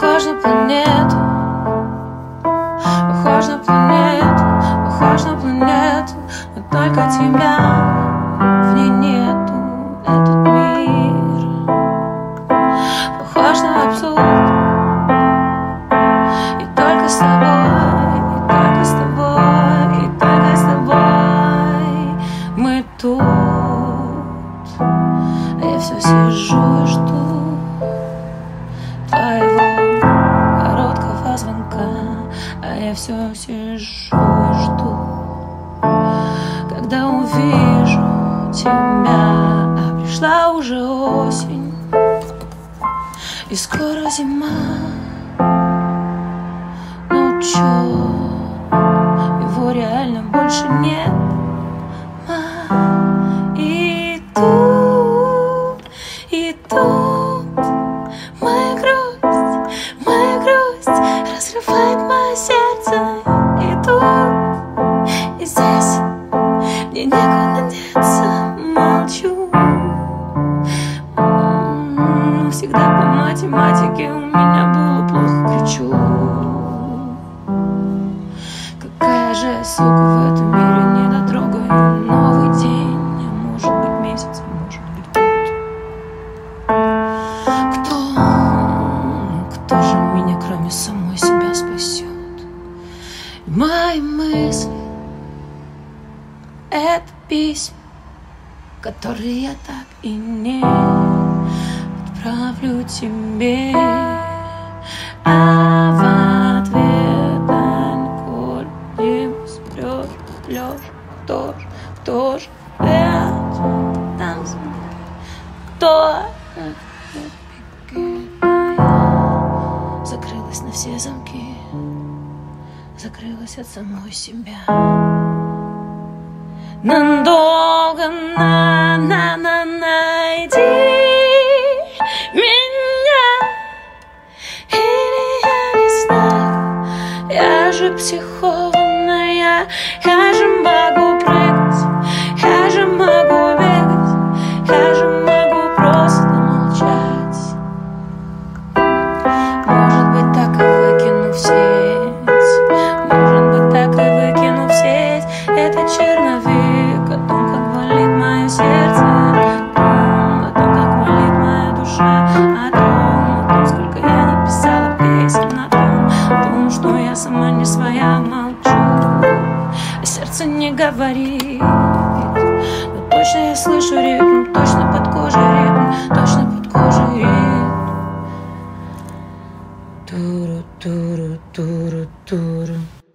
Похож на планету, похож на планету, похож на планету, но только тебя в ней нету. Этот мир похож на абсурд, и только с тобой, и только с тобой, и только с тобой мы тут. А я все сижу и жду твоего короткого звонка. А я все сижу и жду, когда увижу тебя. А пришла уже осень, и скоро зима. Ну чё, его реально больше нет. И тут моя грусть разрывает мое сердце. И тут, и здесь мне некуда деться. Молчу, всегда по математике у меня было плохо, кричу. Какая же я, сука, в этом мире недотрога. И новый день, а может быть месяц, а может быть год. Кто же меня, кроме самой себя, спасет? Мои мысли — это письма, которые я так и не отправлю тебе. А в ответ Николь Лёш, кто ж там кто закрылась на все замки, закрылась от самой себя. Надолго найди меня, или я не знаю. Я же психованная, я же могу прыгать, я же могу бегать, я же могу просто молчать. Может быть, так и выкину в сеть, может быть, так и выкину в сеть этот черновик о том, как болит мое сердце, о том, как болит моя душа, о том, сколько я не писала песен, о том, что я сама не своя, молчу, а сердце не говорит. Но точно я слышу ритм, точно под кожей ритм, точно под кожей ритм. Туру-туру-туру-туру.